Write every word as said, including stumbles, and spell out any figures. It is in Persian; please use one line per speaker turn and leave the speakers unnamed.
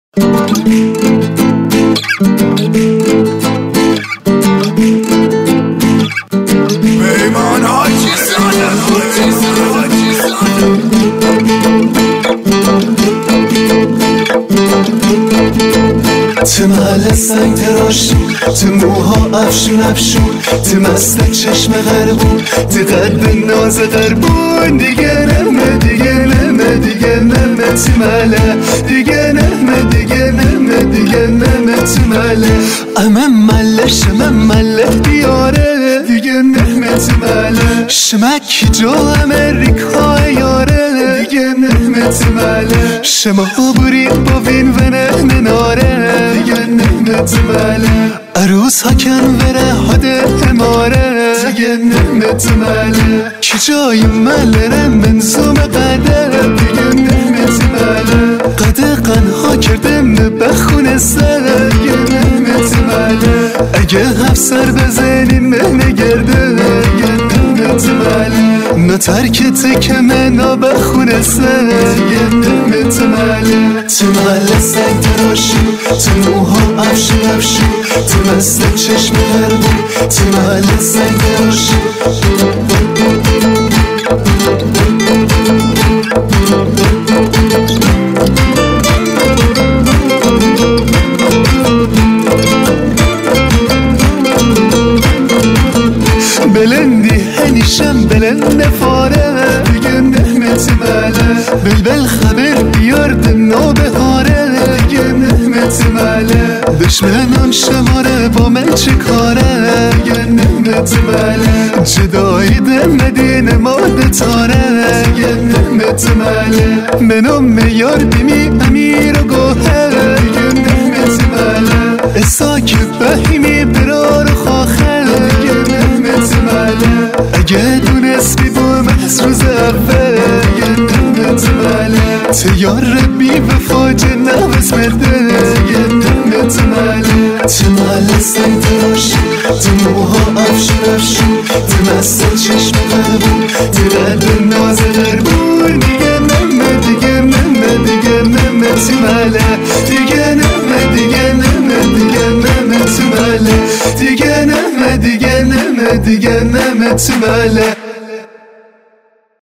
پیمان حاجی زاده تو محل سنگ تراشون، تو موها افشون افشون، تو مست چشم غربون، تو قلب ناز غربون. دیگه نمه دیگه نمه دیگه نمه تو محله، دیگه نمه دیگه نمه دیگه نمه تو محله. امم مله شمم مله بیاره، دیگه نمه تو محله. شمکی جو امریکا یاره، دیگه نمه تو محله. شما برید با وین و نه ناره، دیگه نمه تو محله. عروس ها کنوره هاده اماره، دیگه نمه تو محله. کی جای مله منظوم قده، دیگه نمه تو محله. قده قنها کردم بخونه سر، دیگه نمه تو محله. اگه هفسر بزنیم مهنه گرده، دیگه نمه تو محله. نه ترکت که منا بخونه سر، دیگه نمه تو محله. تو محله سنگ تراشون، تو موها افشون افشون، تو مست چشم غربون، تو محله سنگ تراشون. بلندی هنیشم بلند فاره، دیگه نمه تو محله. بلبل خبر بیارد نو بهاره، دیگه نمه تو محله. دشمنان شماره با من چه کاره، دیگه نمه تو محله. جدایی دم مدینه ماده تاره، دیگه نمه تو محله. منو میار بیمی امیر و گوهر، دیگه نمه تو محله. اساک بهیمی برار و خاخر، دیگه نمه تو محله. اگه دونست بی با محض روز اول، دیگه نمه تو محله. تیار بی وفا جنب اسمده، دیگه نمه تو محله. تو محله سنگ تراشون، تو موها افشون افشون، تو مست چشم غربون، تو قلب ناز غربون. دیگه نمه دیگه نمه دیگه نمه تو محله. دیگه نمه دیگه نمه دیگه نمه تو محله. دیگه نمه دیگه نمه دیگه نمه تو محله.